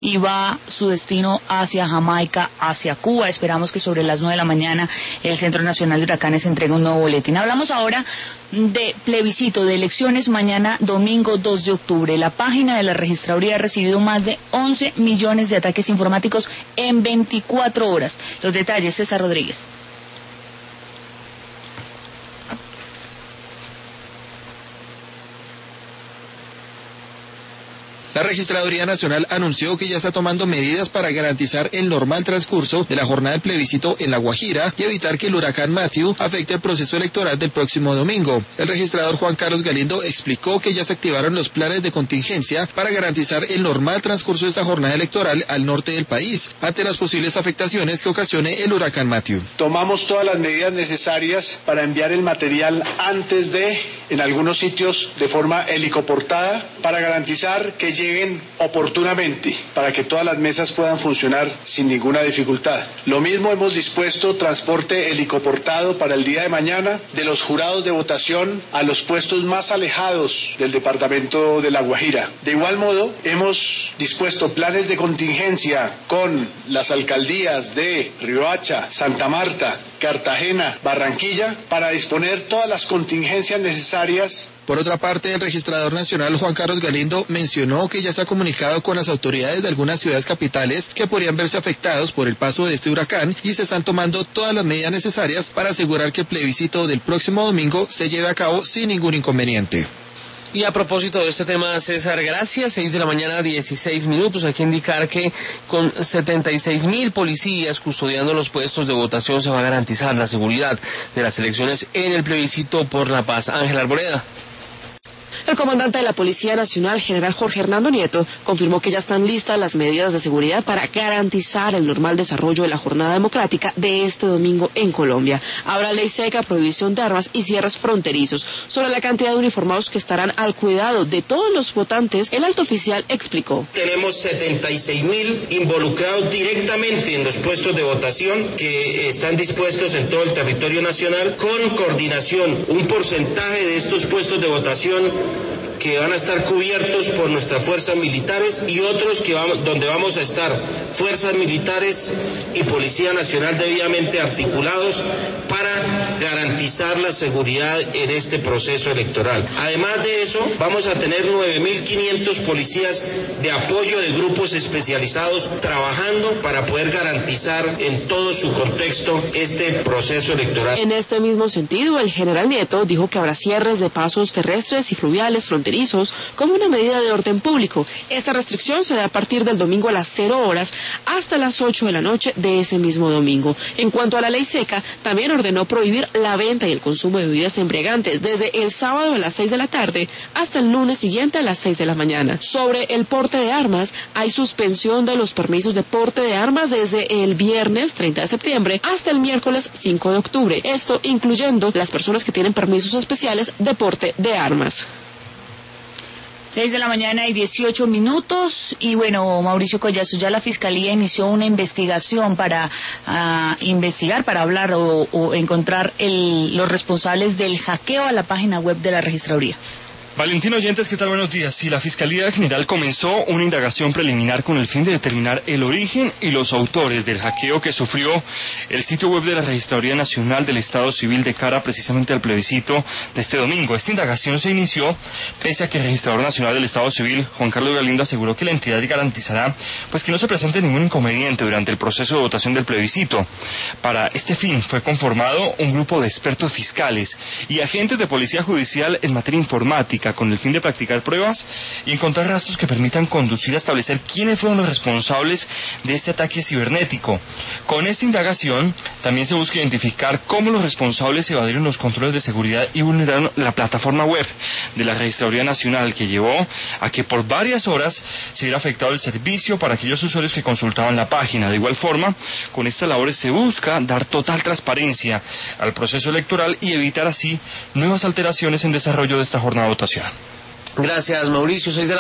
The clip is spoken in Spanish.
y va su destino hacia Jamaica, hacia Cuba. Esperamos que sobre las 9 de la mañana el Centro Nacional de Huracanes entregue un nuevo boletín. Hablamos ahora de plebiscito de elecciones mañana domingo 2 de octubre. La página de la registraduría ha recibido más de 11 millones de ataques informáticos en 24 horas. Los detalles, César Rodríguez. La Registraduría Nacional anunció que ya está tomando medidas para garantizar el normal transcurso de la jornada del plebiscito en La Guajira y evitar que el huracán Matthew afecte el proceso electoral del próximo domingo. El registrador Juan Carlos Galindo explicó que ya se activaron los planes de contingencia para garantizar el normal transcurso de esta jornada electoral al norte del país, ante las posibles afectaciones que ocasione el huracán Matthew. Tomamos todas las medidas necesarias para enviar el material antes de, en algunos sitios, de forma helicoportada, para garantizar que lleguen oportunamente, para que todas las mesas puedan funcionar sin ninguna dificultad. Lo mismo hemos dispuesto transporte helicoportado para el día de mañana de los jurados de votación a los puestos más alejados del departamento de La Guajira. De igual modo, hemos dispuesto planes de contingencia con las alcaldías de Riohacha, Santa Marta, Cartagena, Barranquilla, para disponer todas las contingencias necesarias. Por otra parte, el registrador nacional Juan Carlos Galindo mencionó que ya se ha comunicado con las autoridades de algunas ciudades capitales que podrían verse afectados por el paso de este huracán y se están tomando todas las medidas necesarias para asegurar que el plebiscito del próximo domingo se lleve a cabo sin ningún inconveniente. Y a propósito de este tema, César, gracias, 6 de la mañana, 16 minutos. Hay que indicar que con 76.000 policías custodiando los puestos de votación se va a garantizar la seguridad de las elecciones en el plebiscito por la paz. Ángel Arboleda. El comandante de la Policía Nacional, general Jorge Hernando Nieto, confirmó que ya están listas las medidas de seguridad para garantizar el normal desarrollo de la jornada democrática de este domingo en Colombia. Habrá ley seca, prohibición de armas y cierres fronterizos. Sobre la cantidad de uniformados que estarán al cuidado de todos los votantes, el alto oficial explicó. Tenemos 76.000 involucrados directamente en los puestos de votación que están dispuestos en todo el territorio nacional con coordinación. Un porcentaje de estos puestos de votación que van a estar cubiertos por nuestras fuerzas militares y otros donde vamos a estar fuerzas militares y Policía Nacional debidamente articulados para garantizar la seguridad en este proceso electoral. Además de eso, vamos a tener 9.500 policías de apoyo de grupos especializados trabajando para poder garantizar en todo su contexto este proceso electoral. En este mismo sentido, el general Nieto dijo que habrá cierres de pasos terrestres y fluviales fronterizos como una medida de orden público. Esta restricción se da a partir del domingo a las 0 horas hasta las 8 de la noche de ese mismo domingo. En cuanto a la ley seca, también ordenó prohibir la venta y el consumo de bebidas embriagantes desde el sábado a las 6 de la tarde hasta el lunes siguiente a las 6 de la mañana. Sobre el porte de armas, hay suspensión de los permisos de porte de armas desde el viernes 30 de septiembre hasta el miércoles 5 de octubre. Esto incluyendo las personas que tienen permisos especiales de porte de armas. 6 de la mañana y 18 minutos. Y bueno, Mauricio Collazo, ya la Fiscalía inició una investigación para investigar, para hablar o encontrar los responsables del hackeo a la página web de la Registraduría. Valentín Oyentes, ¿qué tal? Buenos días. Sí, la Fiscalía General comenzó una indagación preliminar con el fin de determinar el origen y los autores del hackeo que sufrió el sitio web de la Registraduría Nacional del Estado Civil de cara precisamente al plebiscito de este domingo. Esta indagación se inició pese a que el Registrador Nacional del Estado Civil, Juan Carlos Galindo, aseguró que la entidad garantizará pues que no se presente ningún inconveniente durante el proceso de votación del plebiscito. Para este fin fue conformado un grupo de expertos fiscales y agentes de Policía Judicial en materia informática, con el fin de practicar pruebas y encontrar rastros que permitan conducir a establecer quiénes fueron los responsables de este ataque cibernético. Con esta indagación también se busca identificar cómo los responsables evadieron los controles de seguridad y vulneraron la plataforma web de la Registraduría Nacional, que llevó a que por varias horas se viera afectado el servicio para aquellos usuarios que consultaban la página. De igual forma, con estas labores se busca dar total transparencia al proceso electoral y evitar así nuevas alteraciones en desarrollo de esta jornada de votación. Gracias, Mauricio. 6 de la